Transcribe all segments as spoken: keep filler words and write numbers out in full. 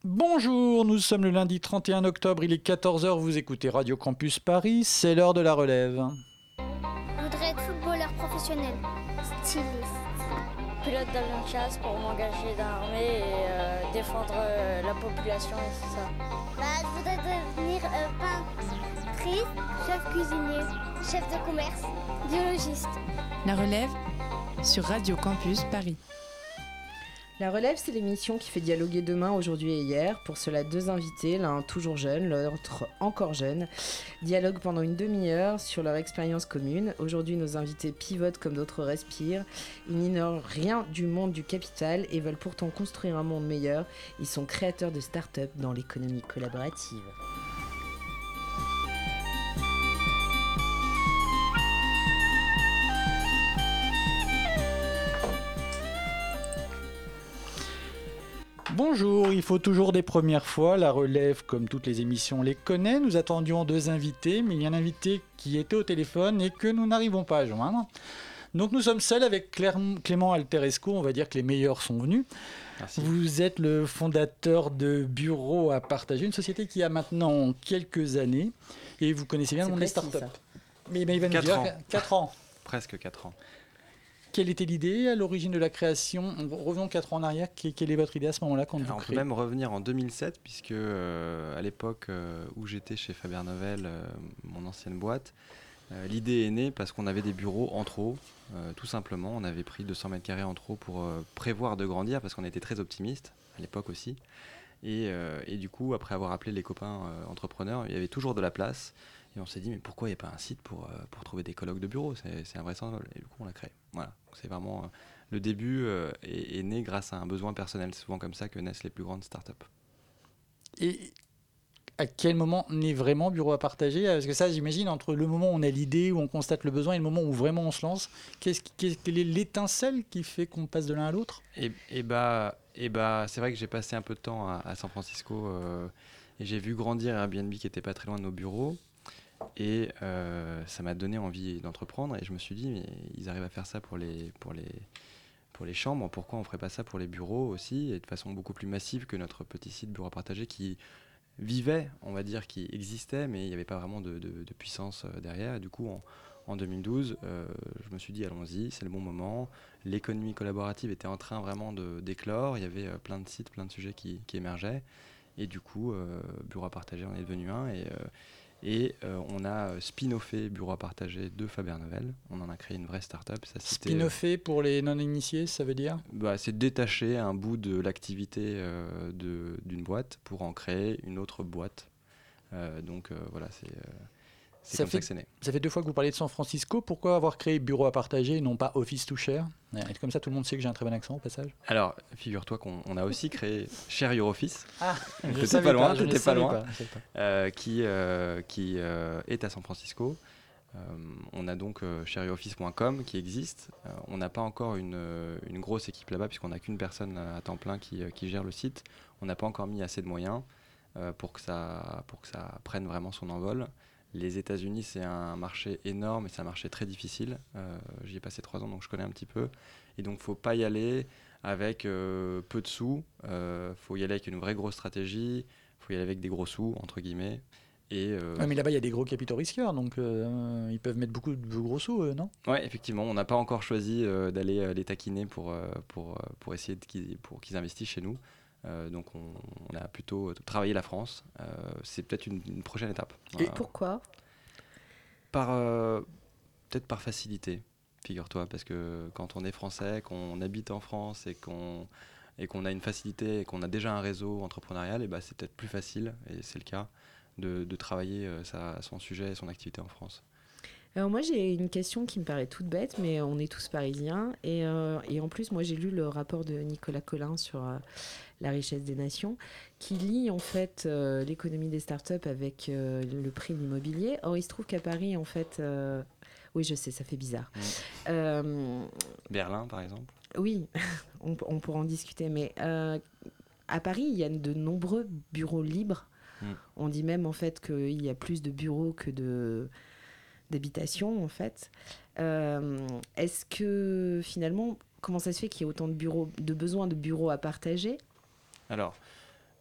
Bonjour, nous sommes le lundi trente et un octobre, il est quatorze heures, vous écoutez Radio Campus Paris, c'est l'heure de la relève. Je voudrais être footballeur professionnel, styliste. Pilote d'avion de chasse pour m'engager dans l'armée et euh, défendre euh, la population et tout ça. Bah, je voudrais devenir euh, peintrice, chef cuisinier, chef de commerce, biologiste. La relève sur Radio Campus Paris. La relève, c'est l'émission qui fait dialoguer demain, aujourd'hui et hier. Pour cela, deux invités, l'un toujours jeune, l'autre encore jeune, dialoguent pendant une demi-heure sur leur expérience commune. Aujourd'hui, nos invités pivotent comme d'autres respirent. Ils n'ignorent rien du monde du capital et veulent pourtant construire un monde meilleur. Ils sont créateurs de start-up dans l'économie collaborative. Bonjour, il faut toujours des premières fois, la relève comme toutes les émissions les connaît, nous attendions deux invités, mais il y a un invité qui était au téléphone et que nous n'arrivons pas à joindre. Donc nous sommes seuls avec Claire, Clément Alteresco, on va dire que les meilleurs sont venus. Merci. Vous êtes le fondateur de Bureau à partager, une société qui a maintenant quelques années et vous connaissez bien le monde des startups. Mais, mais il va nous dire quatre ans. Presque quatre ans. Quelle était l'idée à l'origine de la création ? Revenons quatre ans en arrière. Quelle est votre idée à ce moment-là quand Alors, vous on créez ? peut même revenir en deux mille sept, puisque euh, à l'époque euh, où j'étais chez Faber Novel, euh, mon ancienne boîte, euh, l'idée est née parce qu'on avait des bureaux en trop, euh, tout simplement. On avait pris deux cents mètres carrés en trop pour euh, prévoir de grandir, parce qu'on était très optimistes à l'époque aussi. Et, euh, et du coup, après avoir appelé les copains euh, entrepreneurs, il y avait toujours de la place. Et on s'est dit, mais pourquoi il n'y a pas un site pour, euh, pour trouver des colloques de bureaux ? C'est, c'est invraisemblable. Et du coup, on l'a créé. Voilà. Donc, c'est vraiment, euh, le début euh, est, est né grâce à un besoin personnel. C'est souvent comme ça que naissent les plus grandes startups. Et à quel moment naît vraiment Bureau à partager ? Parce que ça, j'imagine, entre le moment où on a l'idée, où on constate le besoin, et le moment où vraiment on se lance, qu'est-ce qui, qu'est, quelle est l'étincelle qui fait qu'on passe de l'un à l'autre ? Et, et, bah, et bah, c'est vrai que j'ai passé un peu de temps à, à San Francisco euh, et j'ai vu grandir Airbnb qui n'était pas très loin de nos bureaux. Et euh, ça m'a donné envie d'entreprendre et je me suis dit mais ils arrivent à faire ça pour les, pour les, pour les chambres, pourquoi on ne ferait pas ça pour les bureaux aussi et de façon beaucoup plus massive que notre petit site Bureau à partager qui vivait, on va dire, qui existait mais il n'y avait pas vraiment de, de, de puissance derrière. Et du coup en, en deux mille douze euh, je me suis dit allons-y, c'est le bon moment, l'économie collaborative était en train vraiment de, d'éclore, il y avait plein de sites, plein de sujets qui, qui émergeaient et du coup euh, Bureau à partager en est devenu un et euh, Et euh, on a spin-offé Bureau à partager de Faber Novel. On en a créé une vraie start-up. Ça, spin-offé, pour les non-initiés, ça veut dire ? bah, c'est détacher un bout de l'activité euh, de, d'une boîte pour en créer une autre boîte. Euh, donc euh, voilà, c'est, euh, c'est ça comme fait, ça que c'est né. Ça fait deux fois que vous parlez de San Francisco. Pourquoi avoir créé Bureau à partager et non pas Office to Share ? Et comme ça, tout le monde sait que j'ai un très bon accent au passage. Alors, figure-toi qu'on on a aussi créé Share Your Office. Ah, je t'étais pas loin, pas, t'étais pas loin. Pas, pas. Euh, qui euh, qui euh, est à San Francisco. Euh, on a donc euh, share your office point com qui existe. Euh, on n'a pas encore une, une grosse équipe là-bas puisqu'on n'a qu'une personne à temps plein qui, qui gère le site. On n'a pas encore mis assez de moyens euh, pour que ça, pour que ça prenne vraiment son envol. Les États-Unis, c'est un marché énorme et c'est un marché très difficile. Euh, j'y ai passé trois ans, donc je connais un petit peu. Et donc, il ne faut pas y aller avec euh, peu de sous. Il euh, faut y aller avec une vraie grosse stratégie. Il faut y aller avec des gros sous, entre guillemets. Et euh... ouais, mais là-bas, il y a des gros capitaux risqueurs, donc euh, ils peuvent mettre beaucoup de gros sous, euh, non ? Oui, effectivement. On n'a pas encore choisi euh, d'aller euh, les taquiner pour, euh, pour, pour essayer de qu'ils, pour qu'ils investissent chez nous. Euh, donc, on, on a plutôt travaillé la France. Euh, c'est peut-être une, une prochaine étape. Et voilà. Pourquoi ? Par, euh, peut-être par facilité, figure-toi. Parce que quand on est français, qu'on habite en France et qu'on, et qu'on a une facilité et qu'on a déjà un réseau entrepreneurial, et bah, c'est peut-être plus facile, et c'est le cas, de, de travailler euh, sa, son sujet et son activité en France. Alors moi j'ai une question qui me paraît toute bête, mais on est tous parisiens et, euh, et en plus moi j'ai lu le rapport de Nicolas Collin sur euh, la richesse des nations qui lie en fait euh, l'économie des startups avec euh, le prix de l'immobilier. Or il se trouve qu'à Paris en fait, euh, oui je sais ça fait bizarre. Mmh. Euh, Berlin par exemple. Oui, on, on pourra en discuter, mais euh, à Paris il y a de nombreux bureaux libres. Mmh. On dit même en fait qu'il y a plus de bureaux que de d'habitation en fait. Euh, est-ce que finalement, comment ça se fait qu'il y ait autant de bureaux, de besoins de bureaux à partager ? Alors,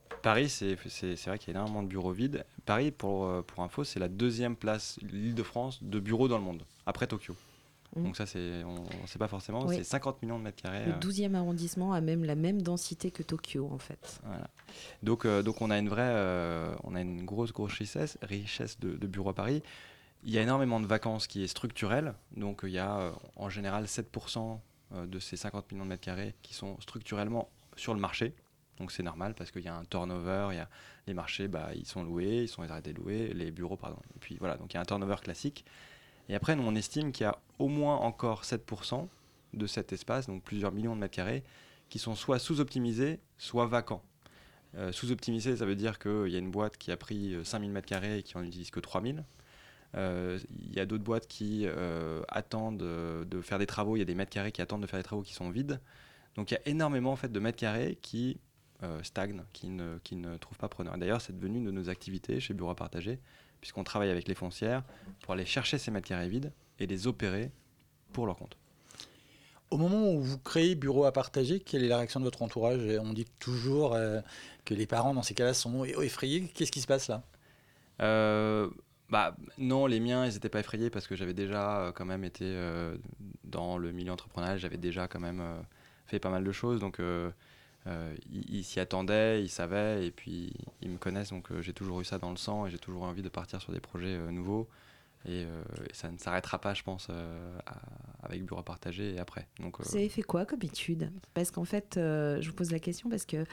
Paris, c'est, c'est, c'est vrai qu'il y a énormément de bureaux vides. Paris, pour, euh, pour info, c'est la deuxième place, l'Île-de-France, de bureaux dans le monde, après Tokyo. Mmh. Donc ça, c'est, on ne sait pas forcément, oui. C'est cinquante millions de mètres carrés. Le douzième arrondissement a même la même densité que Tokyo, en fait. Voilà. Donc, euh, donc on a une vraie, euh, on a une grosse, grosse richesse, richesse de, de bureaux à Paris. Il y a énormément de vacances qui est structurelle. Donc il y a euh, en général sept pour cent de ces cinquante millions de mètres carrés qui sont structurellement sur le marché. Donc c'est normal parce qu'il y a un turnover, il y a les marchés, bah, ils sont loués, ils sont arrêtés de louer, les bureaux, pardon. Et puis voilà, donc il y a un turnover classique. Et après, nous, on estime qu'il y a au moins encore sept pour cent de cet espace, donc plusieurs millions de mètres carrés, qui sont soit sous-optimisés, soit vacants. Euh, sous-optimisés, ça veut dire qu'il y a une boîte qui a pris cinq mille mètres carrés et qui n'en utilise que trois mille. Il euh, y a d'autres boîtes qui euh, attendent de, de faire des travaux, il y a des mètres carrés qui attendent de faire des travaux qui sont vides. Donc il y a énormément en fait, de mètres carrés qui euh, stagnent, qui ne, qui ne trouvent pas preneur. D'ailleurs, c'est devenu une de nos activités chez Bureau à Partager, puisqu'on travaille avec les foncières pour aller chercher ces mètres carrés vides et les opérer pour leur compte. Au moment où vous créez Bureau à Partager, quelle est la réaction de votre entourage ? On dit toujours euh, que les parents, dans ces cas-là, sont effrayés. Qu'est-ce qui se passe là ? euh, bah, Non, les miens, ils n'étaient pas effrayés parce que j'avais déjà euh, quand même été euh, dans le milieu entrepreneurial. J'avais déjà quand même euh, fait pas mal de choses. Donc, euh, euh, ils, ils s'y attendaient, ils savaient et puis ils me connaissent. Donc, euh, j'ai toujours eu ça dans le sang et j'ai toujours envie de partir sur des projets euh, nouveaux. Et, euh, et ça ne s'arrêtera pas, je pense, euh, à, avec Bureau à Partager et après. Donc, euh... Vous avez fait quoi comme étude ? Parce qu'en fait, euh, je vous pose la question parce que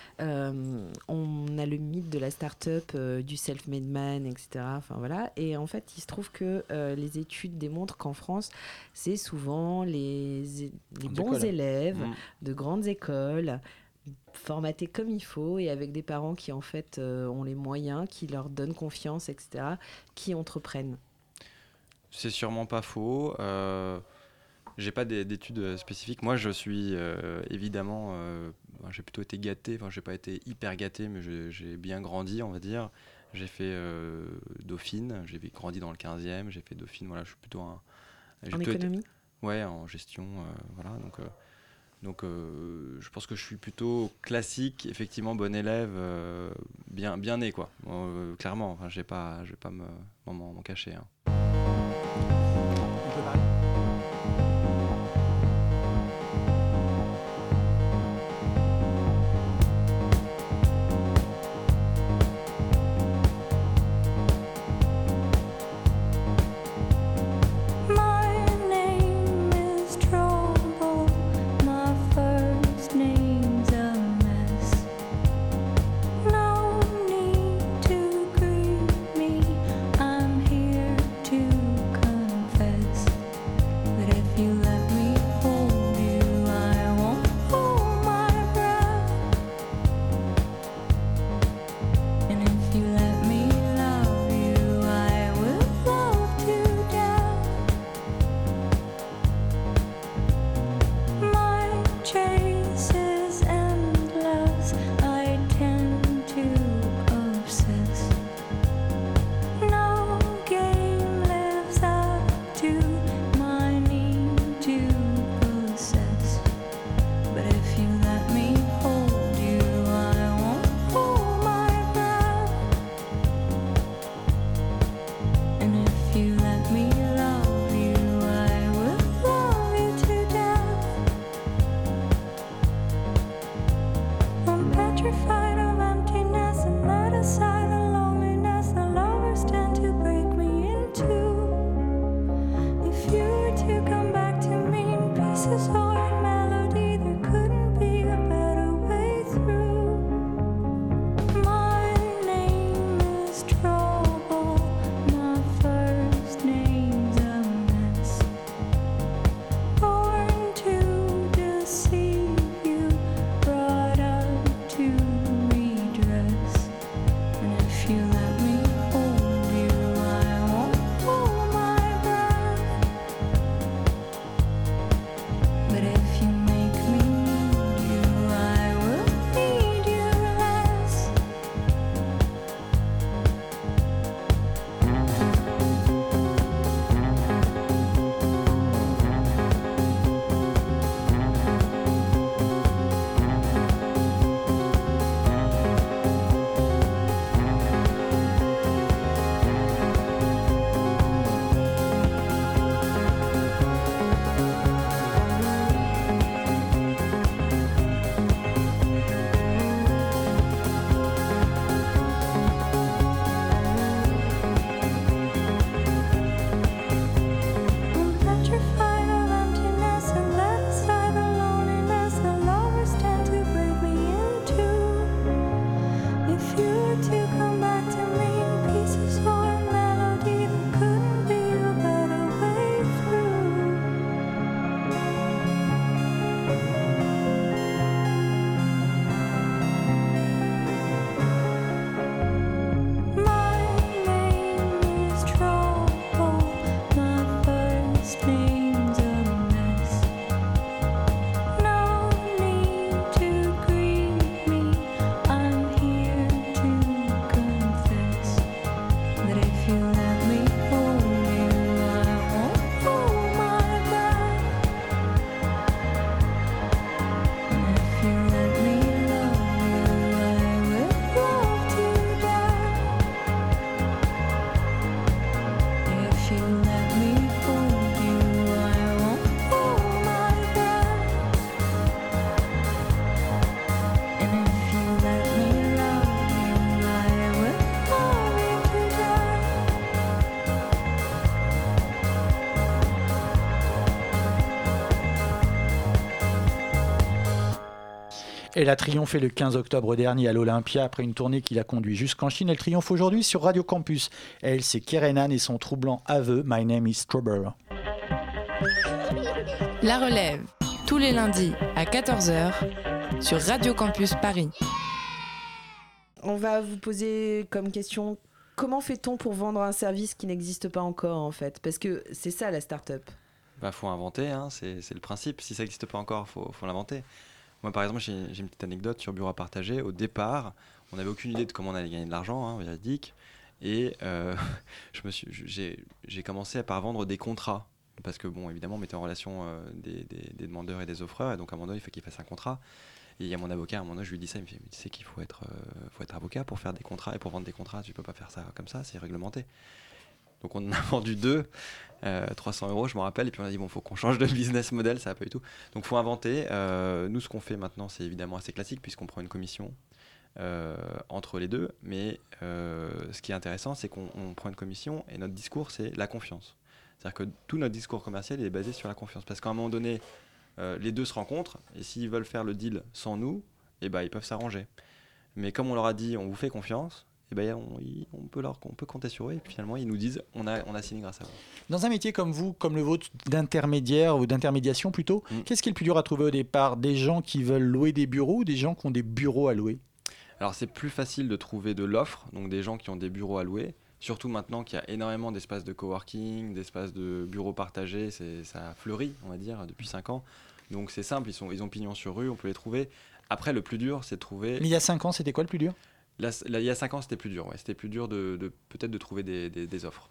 euh, on a le mythe de la start-up, euh, du self-made man, et cetera. Enfin, voilà. Et en fait, il se trouve que euh, les études démontrent qu'en France, c'est souvent les, les bons écoles. élèves mmh. de grandes écoles, formatés comme il faut et avec des parents qui, en fait, euh, ont les moyens, qui leur donnent confiance, et cetera, qui entreprennent. C'est sûrement pas faux. Euh, j'ai pas d'études spécifiques. Moi, je suis euh, évidemment, euh, j'ai plutôt été gâté. Enfin, j'ai pas été hyper gâté, mais je, j'ai bien grandi, on va dire. J'ai fait euh, Dauphine. J'ai grandi dans le quinzième. J'ai fait Dauphine. Voilà, je suis plutôt un. En plutôt économie. Été, ouais, en gestion. Euh, voilà, donc. Euh, donc, euh, je pense que je suis plutôt classique, effectivement, bon élève, euh, bien, bien né, quoi. Euh, clairement, enfin, j'ai pas, je vais pas me, m'en, m'en cacher. Hein. On peut parler. To Elle a triomphé le quinze octobre dernier à l'Olympia après une tournée qui l'a conduit jusqu'en Chine. Elle triomphe aujourd'hui sur Radio Campus. Elle, c'est Kerenan et son troublant aveu « My name is Strawberry ». La relève, tous les lundis à quatorze heures sur Radio Campus Paris. On va vous poser comme question, comment fait-on pour vendre un service qui n'existe pas encore en fait ? Parce que c'est ça la start-up. Bah, faut inventer, hein, c'est, c'est le principe. Si ça n'existe pas encore, il faut, faut l'inventer. Moi, par exemple, j'ai, j'ai une petite anecdote sur Bureau à partager. Au départ, on n'avait aucune idée de comment on allait gagner de l'argent, hein, véridique. Et euh, je me suis, j'ai, j'ai commencé par vendre des contrats. Parce que, bon, évidemment, on mettait en relation euh, des, des, des demandeurs et des offreurs. Et donc, à un moment donné, il faut qu'il fasse un contrat. Et il y a mon avocat, à un moment donné, je lui dis ça. Il me fait, tu sais qu'il faut être, euh, faut être avocat pour faire des contrats. Et pour vendre des contrats, tu ne peux pas faire ça comme ça, c'est réglementé. Donc on en a vendu deux, euh, trois cents euros, je me rappelle, et puis on a dit bon, faut qu'on change de business model, ça va pas du tout. Donc faut inventer. Euh, nous, ce qu'on fait maintenant, c'est évidemment assez classique puisqu'on prend une commission euh, entre les deux. Mais euh, ce qui est intéressant, c'est qu'on on prend une commission et notre discours, c'est la confiance. C'est-à-dire que tout notre discours commercial il est basé sur la confiance, parce qu'à un moment donné, euh, les deux se rencontrent et s'ils veulent faire le deal sans nous, eh ben ils peuvent s'arranger. Mais comme on leur a dit, on vous fait confiance. Et ben on, on, peut leur, on peut compter sur eux et puis finalement ils nous disent on a, on a signé grâce à vous. Dans un métier comme vous, comme le vôtre, d'intermédiaire ou d'intermédiation plutôt, mmh. qu'est-ce qui est le plus dur à trouver au départ ? Des gens qui veulent louer des bureaux ou des gens qui ont des bureaux à louer ? Alors c'est plus facile de trouver de l'offre, donc des gens qui ont des bureaux à louer, surtout maintenant qu'il y a énormément d'espaces de coworking, d'espaces de bureaux partagés, c'est, ça a fleuri on va dire depuis cinq ans, donc c'est simple, ils, sont, ils ont pignon sur rue, on peut les trouver. Après le plus dur c'est de trouver... Mais il y a cinq ans c'était quoi le plus dur ? Là, là, il y a cinq ans, c'était plus dur. Ouais. C'était plus dur de, de peut-être de trouver des, des, des offres.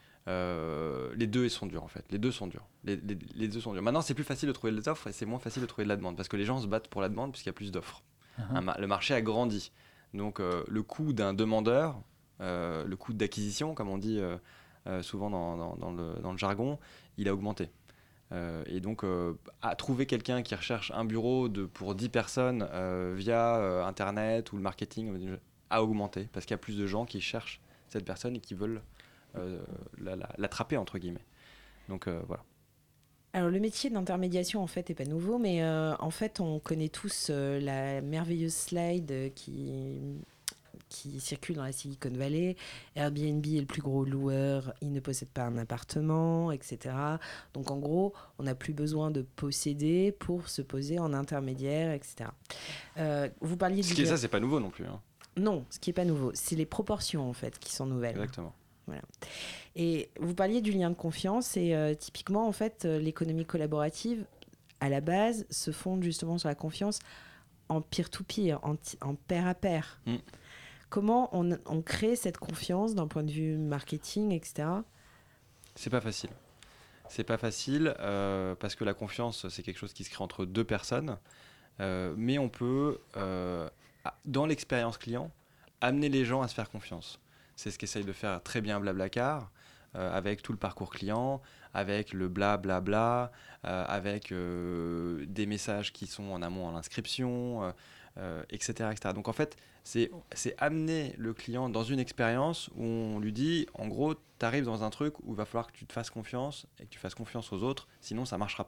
Euh, les deux, ils sont durs en fait. Les deux sont durs. Les, les, les deux sont durs. Maintenant, c'est plus facile de trouver les offres et c'est moins facile de trouver de la demande parce que les gens se battent pour la demande puisqu'il y a plus d'offres. Uh-huh. Un, le marché a grandi. Donc, euh, le coût d'un demandeur, euh, le coût d'acquisition, comme on dit euh, euh, souvent dans, dans, dans, le, dans le jargon, il a augmenté. Euh, et donc, euh, à trouver quelqu'un qui recherche un bureau de, pour dix personnes euh, via euh, Internet ou le marketing a augmenté parce qu'il y a plus de gens qui cherchent cette personne et qui veulent euh, la, la, l'attraper entre guillemets. Donc euh, voilà. Alors le métier d'intermédiation en fait est pas nouveau, mais euh, en fait on connaît tous euh, la merveilleuse slide euh, qui qui circule dans la Silicon Valley. Airbnb est le plus gros loueur, il ne possède pas un appartement, et cetera. Donc en gros, on n'a plus besoin de posséder pour se poser en intermédiaire, et cetera. Euh, vous parliez ce qui est ça, c'est pas nouveau non plus. Hein. Non, ce qui n'est pas nouveau, c'est les proportions en fait qui sont nouvelles. Exactement. Voilà. Et vous parliez du lien de confiance et euh, typiquement en fait euh, l'économie collaborative à la base se fonde justement sur la confiance en peer-to-peer, en, t- en pair à pair. Mm. Comment on, on crée cette confiance d'un point de vue marketing, et cetera. C'est pas facile. C'est pas facile euh, parce que la confiance c'est quelque chose qui se crée entre deux personnes, euh, mais on peut euh, dans l'expérience client, amener les gens à se faire confiance. C'est ce qu'essaye de faire très bien Blablacar, euh, avec tout le parcours client, avec le blablabla, bla, bla, euh, avec euh, des messages qui sont en amont à l'inscription, euh, euh, et cetera, et cetera. Donc en fait, c'est, c'est amener le client dans une expérience où on lui dit, en gros, tu arrives dans un truc où il va falloir que tu te fasses confiance et que tu fasses confiance aux autres, sinon ça ne marchera pas.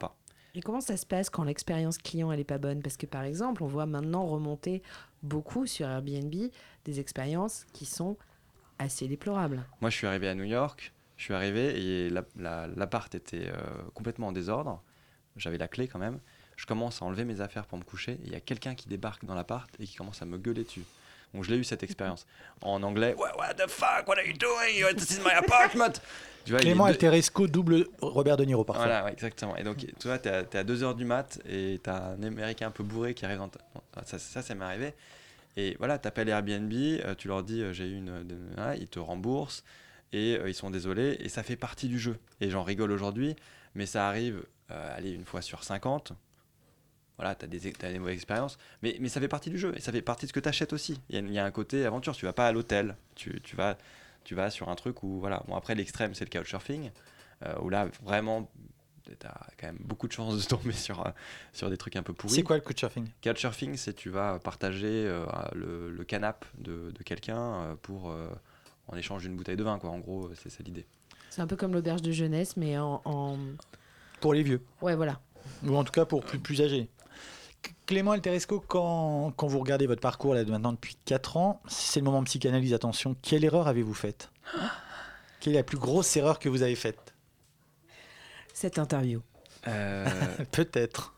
Et comment ça se passe quand l'expérience client elle est pas bonne? Parce que par exemple, on voit maintenant remonter beaucoup sur Airbnb des expériences qui sont assez déplorables. Moi, je suis arrivé à New York, je suis arrivé et la, la, l'appart était euh, complètement en désordre. J'avais la clé quand même. Je commence à enlever mes affaires pour me coucher et il y a quelqu'un qui débarque dans l'appart et qui commence à me gueuler dessus. Donc je l'ai eu cette expérience. En anglais, what, what the fuck, what are you doing? This is my apartment. Tu vois, Clément deux... Alteresco, double Robert De Niro parfois. Voilà, ouais, exactement. Et donc, tu vois, t'es à, t'es à deux heures du mat et t'as un Américain un peu bourré qui arrive dans ta... ça, ça, ça m'est arrivé. Et voilà, t'appelles Airbnb, euh, tu leur dis, euh, j'ai eu une... De... Ah, ils te remboursent et euh, ils sont désolés. Et ça fait partie du jeu. Et j'en rigole aujourd'hui, mais ça arrive, euh, allez, une fois sur cinquante. Voilà, tu as des, t'as des mauvaises expériences, mais, mais ça fait partie du jeu et ça fait partie de ce que tu achètes aussi. Il y, y a un côté aventure, tu vas pas à l'hôtel, tu, tu, vas, tu vas sur un truc où, voilà. Bon, après, l'extrême, c'est le couchsurfing, euh, où là, vraiment, tu as quand même beaucoup de chances de tomber sur, euh, sur des trucs un peu pourris. C'est quoi le couchsurfing? Couchsurfing, c'est tu vas partager euh, le, le canapé de, de quelqu'un euh, pour, euh, en échange d'une bouteille de vin, quoi. En gros, c'est, c'est l'idée. C'est un peu comme l'auberge de jeunesse, mais en... en... Pour les vieux. Ouais, voilà. Ou en tout cas pour plus, plus âgés. Clément Alteresco, quand, quand vous regardez votre parcours là, maintenant depuis quatre ans, c'est le moment de psychanalyse, attention, quelle erreur avez-vous faite? Quelle est la plus grosse erreur que vous avez faite? Cette interview. Euh... Peut-être.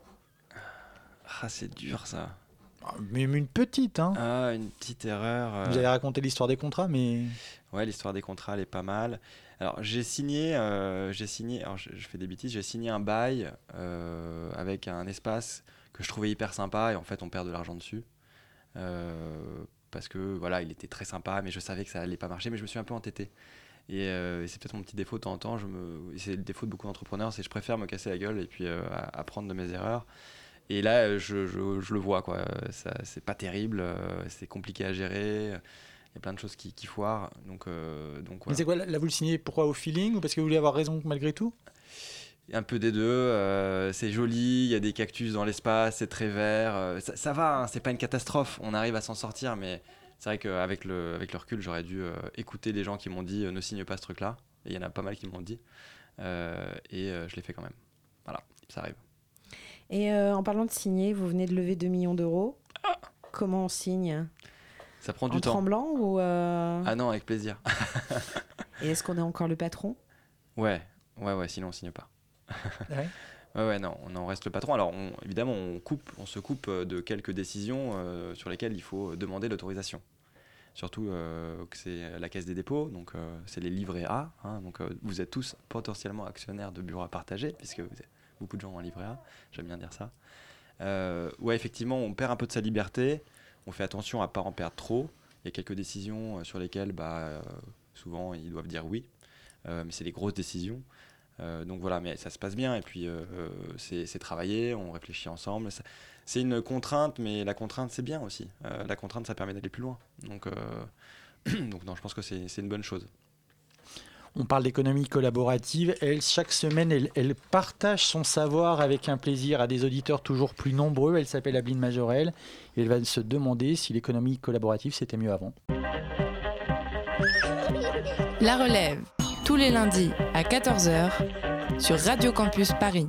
Ah, c'est dur ça. Mais une petite, hein. Ah, une petite erreur. Euh... Vous avez raconté l'histoire des contrats, mais... Ouais, l'histoire des contrats, elle est pas mal. Alors, j'ai signé, euh, j'ai signé, alors je, je fais des bêtises, j'ai signé un bail euh, avec un espace que je trouvais hyper sympa et en fait, on perd de l'argent dessus. Euh, parce que, voilà, il était très sympa, mais je savais que ça allait pas marcher, mais je me suis un peu entêté. Et, euh, et c'est peut-être mon petit défaut de temps en temps, je me, c'est le défaut de beaucoup d'entrepreneurs, c'est que je préfère me casser la gueule et puis euh, apprendre de mes erreurs. Et là, je, je, je le vois, quoi. Ça, c'est pas terrible, euh, c'est compliqué à gérer. Il y a plein de choses qui, qui foirent. Donc, euh, donc, voilà. Mais c'est quoi, là, vous le signez pourquoi, au feeling ou parce que vous voulez avoir raison malgré tout? Un peu des deux. Euh, c'est joli, il y a des cactus dans l'espace, c'est très vert. Euh, ça, ça va, hein, c'est pas une catastrophe. On arrive à s'en sortir, mais c'est vrai qu'avec le, avec le recul, j'aurais dû euh, écouter les gens qui m'ont dit euh, ne signe pas ce truc-là. Et il y en a pas mal qui m'ont dit. Euh, et euh, je l'ai fait quand même. Voilà, ça arrive. Et euh, en parlant de signer, vous venez de lever deux millions d'euros. Ah. Comment on signe? Ça prend du en temps. En tremblant ou euh... Ah non, avec plaisir. Et est-ce qu'on est encore le patron? Ouais, ouais, ouais, sinon on signe pas. Ouais. Ouais, ouais, non, on en reste le patron. Alors, on, évidemment, on, coupe, on se coupe de quelques décisions euh, sur lesquelles il faut demander l'autorisation. Surtout euh, que c'est la Caisse des dépôts, donc euh, c'est les livrets A. Hein, donc, euh, vous êtes tous potentiellement actionnaires de bureaux à partager, puisque vous êtes beaucoup de gens en livret A. J'aime bien dire ça. Euh, ouais, effectivement, on perd un peu de sa liberté. On fait attention à ne pas en perdre trop. Il y a quelques décisions sur lesquelles, bah, euh, souvent, ils doivent dire oui. Euh, mais c'est des grosses décisions. Euh, donc voilà, mais ça se passe bien. Et puis, euh, c'est, c'est travaillé, on réfléchit ensemble. Ça, c'est une contrainte, mais la contrainte, c'est bien aussi. Euh, la contrainte, ça permet d'aller plus loin. Donc, euh, donc non, je pense que c'est, c'est une bonne chose. On parle d'économie collaborative. Elle, chaque semaine, elle, elle partage son savoir avec un plaisir à des auditeurs toujours plus nombreux. Elle s'appelle Abeline Majorel et elle va se demander si l'économie collaborative, c'était mieux avant. La relève, tous les lundis à quatorze heures sur Radio Campus Paris.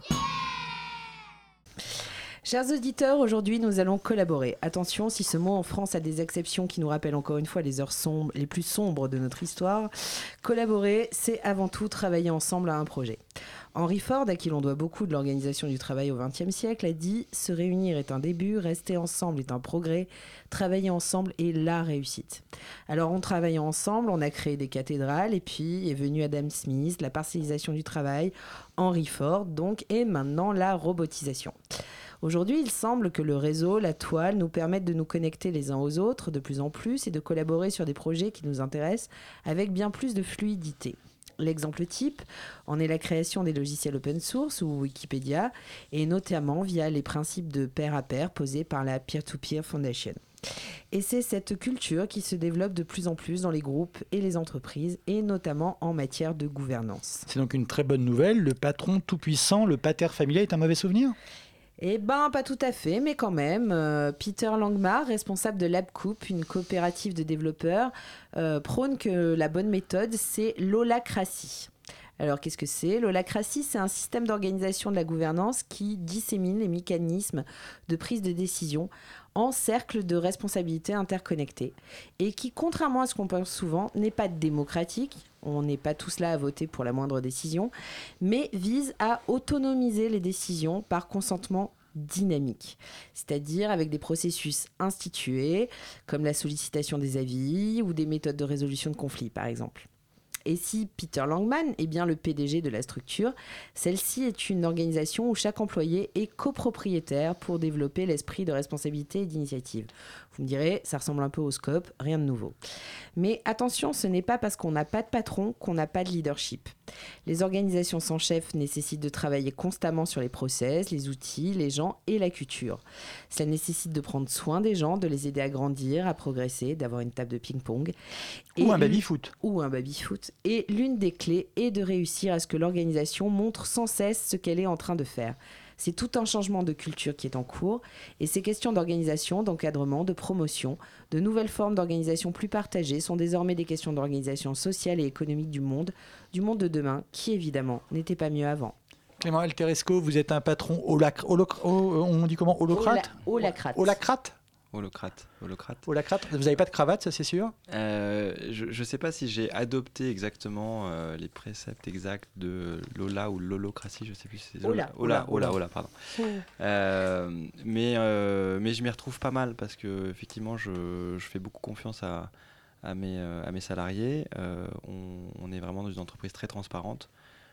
Chers auditeurs, aujourd'hui nous allons collaborer. Attention, si ce mot en France a des exceptions qui nous rappellent encore une fois les heures sombres, les plus sombres de notre histoire, collaborer, c'est avant tout travailler ensemble à un projet. Henry Ford, à qui l'on doit beaucoup de l'organisation du travail au vingtième siècle, a dit « Se réunir est un début, rester ensemble est un progrès, travailler ensemble est la réussite ». Alors on travaille ensemble, on a créé des cathédrales et puis est venu Adam Smith, la parcellisation du travail, Henry Ford donc, et maintenant la robotisation. Aujourd'hui, il semble que le réseau, la toile, nous permettent de nous connecter les uns aux autres de plus en plus et de collaborer sur des projets qui nous intéressent avec bien plus de fluidité. L'exemple type en est la création des logiciels open source ou Wikipédia, et notamment via les principes de pair à pair posés par la Peer-to-Peer Foundation. Et c'est cette culture qui se développe de plus en plus dans les groupes et les entreprises, et notamment en matière de gouvernance. C'est donc une très bonne nouvelle. Le patron tout-puissant, le pater familial, est un mauvais souvenir ? Eh ben, pas tout à fait, mais quand même. Euh, Peter Langmar, responsable de LabCoop, une coopérative de développeurs, euh, prône que la bonne méthode, c'est l'holacratie. Alors, qu'est-ce que c'est ? L'holacratie, c'est un système d'organisation de la gouvernance qui dissémine les mécanismes de prise de décision en cercles de responsabilités interconnectés et qui, contrairement à ce qu'on pense souvent, n'est pas démocratique, on n'est pas tous là à voter pour la moindre décision, mais vise à autonomiser les décisions par consentement dynamique, c'est-à-dire avec des processus institués, comme la sollicitation des avis ou des méthodes de résolution de conflits, par exemple. Et si Peter Langman est bien le P D G de la structure, celle-ci est une organisation où chaque employé est copropriétaire pour développer l'esprit de responsabilité et d'initiative. Vous me direz, ça ressemble un peu au scope, rien de nouveau. Mais attention, ce n'est pas parce qu'on n'a pas de patron qu'on n'a pas de leadership. Les organisations sans chef nécessitent de travailler constamment sur les process, les outils, les gens et la culture. Cela nécessite de prendre soin des gens, de les aider à grandir, à progresser, d'avoir une table de ping-pong. Ou un baby-foot. Ou un baby-foot. Et l'une des clés est de réussir à ce que l'organisation montre sans cesse ce qu'elle est en train de faire. C'est tout un changement de culture qui est en cours et ces questions d'organisation, d'encadrement, de promotion, de nouvelles formes d'organisation plus partagées sont désormais des questions d'organisation sociale et économique du monde, du monde de demain, qui évidemment n'était pas mieux avant. Clément Alteresco, vous êtes un patron holac... holoc... oh, on dit comment holocrate Hola... Holacrate. Holacrate Holocrate. Holocrate. Holacrate. Vous n'avez pas de cravate, ça c'est sûr euh, Je ne sais pas si j'ai adopté exactement euh, les préceptes exacts de l'Hola ou l'holocratie, je ne sais plus si c'est Hola. Hola, Hola, Hola, pardon. Oh. Euh, mais, euh, mais je m'y retrouve pas mal parce que effectivement, je, je fais beaucoup confiance à, à, mes, à mes salariés. Euh, on, on est vraiment dans une entreprise très transparente.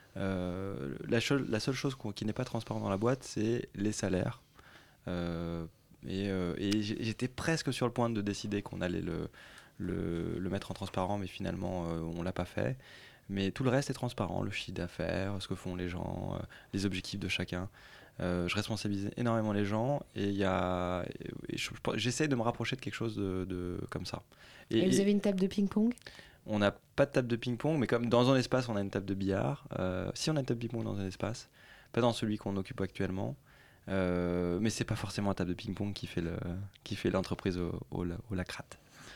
Euh, la, cho- la seule chose qui n'est pas transparente dans la boîte, c'est les salaires. Euh, Et, euh, et j'étais presque sur le point de décider qu'on allait le, le, le mettre en transparent, mais finalement, euh, on ne l'a pas fait. Mais tout le reste est transparent, le chiffre d'affaires, ce que font les gens, euh, les objectifs de chacun. Euh, je responsabilise énormément les gens et, y a, et je, j'essaie de me rapprocher de quelque chose de, de, comme ça. Et, et vous avez une table de ping-pong ? On n'a pas de table de ping-pong, mais comme dans un espace, on a une table de billard. Euh, si on a une table de ping-pong dans un espace, pas dans celui qu'on occupe actuellement. Euh, mais c'est pas forcément la table de ping-pong qui fait, le, qui fait l'entreprise au, au, au Lacrate.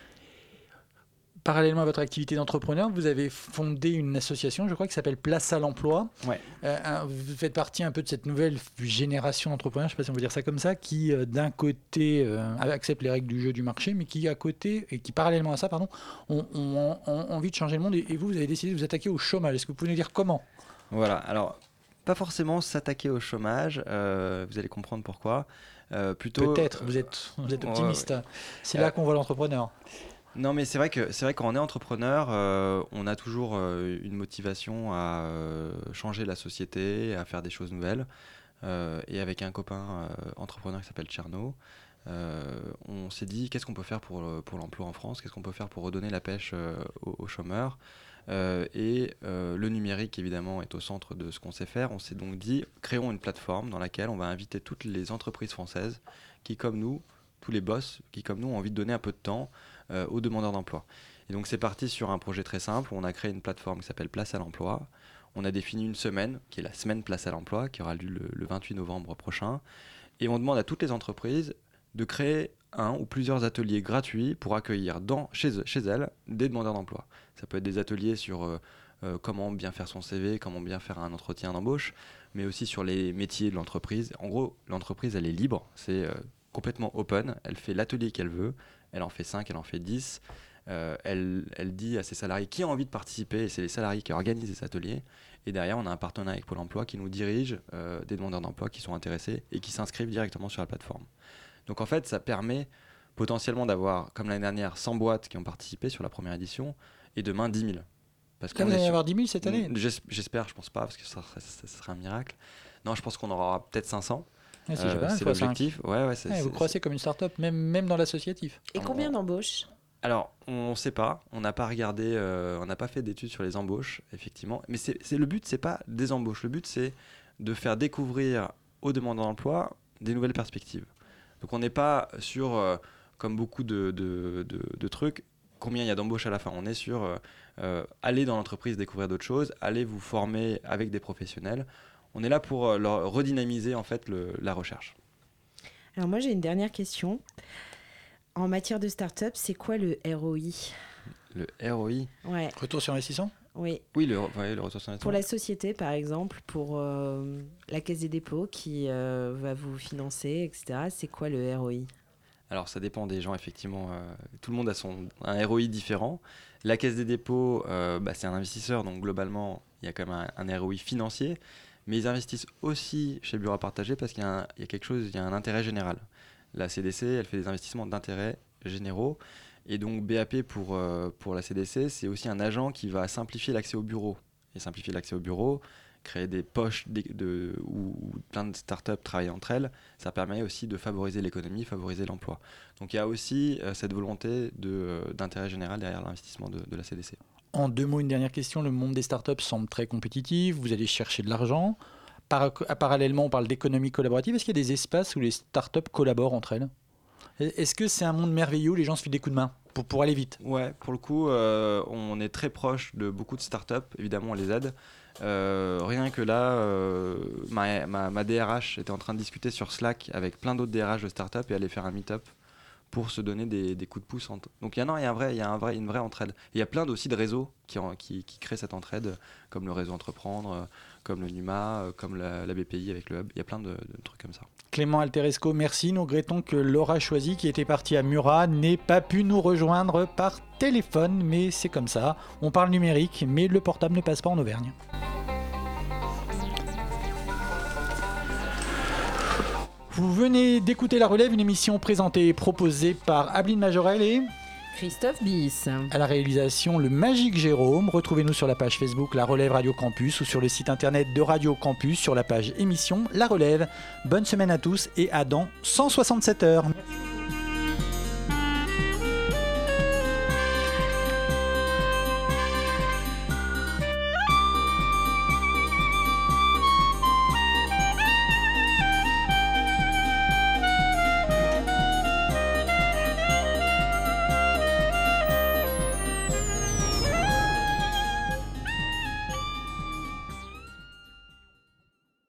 Parallèlement à votre activité d'entrepreneur, vous avez fondé une association, je crois, qui s'appelle Place à l'emploi. Ouais. Euh, vous faites partie un peu de cette nouvelle génération d'entrepreneurs, je ne sais pas si on peut dire ça comme ça, qui euh, d'un côté euh, accepte les règles du jeu du marché, mais qui à côté, et qui parallèlement à ça, pardon, ont, ont, ont envie de changer le monde. Et, et vous, vous avez décidé de vous attaquer au chômage. Est-ce que vous pouvez nous dire comment ? Voilà, alors... Pas forcément s'attaquer au chômage, euh, vous allez comprendre pourquoi. Euh, plutôt, Peut-être, vous êtes, vous êtes optimiste. Ouais, ouais. C'est là euh, qu'on voit l'entrepreneur. Non, mais c'est vrai que c'est vrai que quand on est entrepreneur, euh, on a toujours euh, une motivation à euh, changer la société, à faire des choses nouvelles. Euh, et avec un copain euh, entrepreneur qui s'appelle Tcherno, euh, on s'est dit qu'est-ce qu'on peut faire pour, pour l'emploi en France, qu'est-ce qu'on peut faire pour redonner la pêche euh, aux, aux chômeurs. Euh, et euh, le numérique, évidemment, est au centre de ce qu'on sait faire. On s'est donc dit, créons une plateforme dans laquelle on va inviter toutes les entreprises françaises qui, comme nous, tous les boss, qui, comme nous, ont envie de donner un peu de temps euh, aux demandeurs d'emploi. Et donc, c'est parti sur un projet très simple. On a créé une plateforme qui s'appelle Place à l'emploi. On a défini une semaine, qui est la semaine Place à l'emploi, qui aura lieu le, le vingt-huit novembre prochain. Et on demande à toutes les entreprises de créer un ou plusieurs ateliers gratuits pour accueillir dans, chez, chez elles des demandeurs d'emploi. Ça peut être des ateliers sur euh, euh, comment bien faire son C V, comment bien faire un entretien d'embauche, mais aussi sur les métiers de l'entreprise. En gros, l'entreprise, elle est libre, c'est euh, complètement open, elle fait l'atelier qu'elle veut, elle en fait cinq, elle en fait dix, euh, elle, elle dit à ses salariés qui a envie de participer, et c'est les salariés qui organisent ces ateliers. Et derrière, on a un partenariat avec Pôle emploi qui nous dirige euh, des demandeurs d'emploi qui sont intéressés et qui s'inscrivent directement sur la plateforme. Donc en fait, ça permet potentiellement d'avoir, comme l'année dernière, cent boîtes qui ont participé sur la première édition, et demain dix mille. Parce qu'on va y avoir dix mille cette année ? J'espère, je pense pas, parce que ça, ça, ça serait un miracle. Non, je pense qu'on aura peut-être cinq cents. Ah, c'est euh, c'est l'objectif. Ouais, ouais, c'est, ouais, c'est, vous croissez comme une start-up, même, même dans l'associatif. Et combien d'embauches ? Alors, on ne sait pas. On n'a pas regardé, euh, on n'a pas fait d'études sur les embauches, effectivement. Mais c'est, c'est, le but, c'est pas des embauches. Le but, c'est de faire découvrir aux demandeurs d'emploi des nouvelles perspectives. Donc, on n'est pas sur, euh, comme beaucoup de, de, de, de trucs, combien il y a d'embauches à la fin. On est sur euh, euh, aller dans l'entreprise découvrir d'autres choses, aller vous former avec des professionnels. On est là pour euh, leur redynamiser en fait le, la recherche. Alors moi j'ai une dernière question. En matière de start-up, c'est quoi le R O I ? Le R O I ? Ouais. Retour sur investissement ? Oui. Oui, le, ouais, le retour sur investissement. Pour la société, par exemple, pour euh, la Caisse des dépôts qui euh, va vous financer, et cetera, c'est quoi le R O I ? Alors, ça dépend des gens, effectivement. Euh, tout le monde a son, un R O I différent. La Caisse des dépôts, euh, bah, c'est un investisseur, donc globalement, il y a quand même un, un R O I financier. Mais ils investissent aussi chez Bureau à partager parce qu'il y a, un, il y a quelque chose, il y a un intérêt général. La C D C, elle fait des investissements d'intérêts généraux. Et donc, B A P pour, euh, pour la C D C, c'est aussi un agent qui va simplifier l'accès au bureau. Et simplifier l'accès au bureau, créer des poches de, de, où, où plein de startups travaillent entre elles, ça permet aussi de favoriser l'économie, favoriser l'emploi. Donc, il y a aussi euh, cette volonté de, euh, d'intérêt général derrière l'investissement de, de la C D C. En deux mots, une dernière question. Le monde des startups semble très compétitif. Vous allez chercher de l'argent. Par- parallèlement, on parle d'économie collaborative. Est-ce qu'il y a des espaces où les startups collaborent entre elles ? Est-ce que c'est un monde merveilleux où les gens se filent des coups de main pour, pour aller vite ? Ouais, pour le coup, euh, on est très proche de beaucoup de startups. Évidemment, on les aide. Euh, rien que là, euh, ma, ma, ma D R H était en train de discuter sur Slack avec plein d'autres D R H de startups et aller faire un meet-up pour se donner des, des coups de pouce. Entre... Donc il y a, non, il y a, un vrai, il y a un vrai, une vraie entraide. Et il y a plein aussi de réseaux qui, en, qui, qui créent cette entraide, comme le réseau Entreprendre, comme le NUMA, comme la, la B P I avec le Hub. Il y a plein de, de trucs comme ça. Clément Alteresco, merci. Nous regrettons que Laura Choisy, qui était partie à Murat, n'ait pas pu nous rejoindre par téléphone, mais c'est comme ça. On parle numérique, mais le portable ne passe pas en Auvergne. Vous venez d'écouter La Relève, une émission présentée et proposée par Abeline Majorel et Christophe Bis. à la réalisation le magique Jérôme. Retrouvez-nous sur la page Facebook La Relève Radio Campus ou sur le site internet de Radio Campus sur la page émission La Relève. Bonne semaine à tous et à dans cent soixante-sept heures. Merci.